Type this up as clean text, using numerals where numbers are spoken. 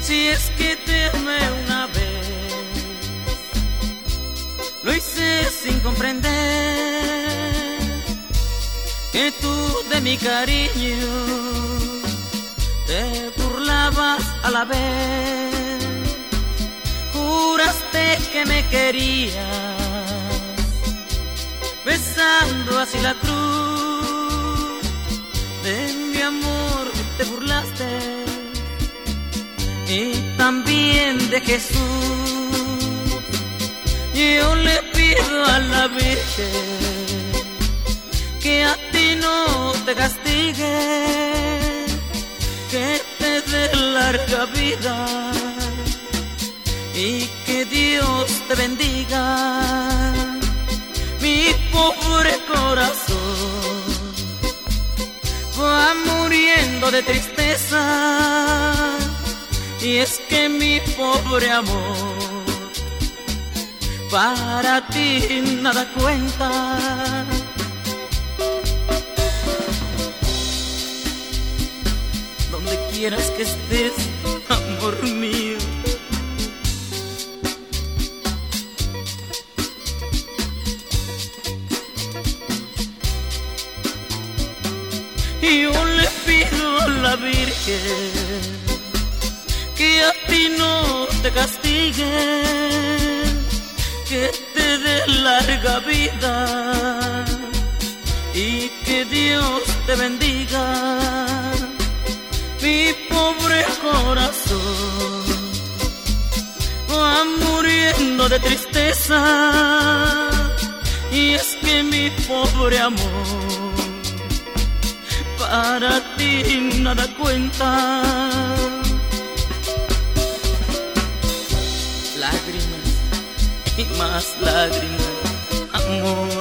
Si es que te amé una vez, lo hice sin comprender que tú de mi cariño te burlabas a la vez. Juraste que me querías, besando así la cruz de mi amor te burlaste, y también de Jesús. Yo le pido a la Virgen que a ti no te castigue, que te dé larga vida y que Dios te bendiga. Mi pobre corazón va muriendo de tristeza, y es que mi pobre amor para ti nada cuenta. Donde quieras que estés, amor mío, yo le pido a la Virgen que a ti no te castigue, que te dé larga vida y que Dios te bendiga. Mi pobre corazón va muriendo de tristeza, y es que mi pobre amor para ti nada cuenta. Lágrimas y más lágrimas, amor.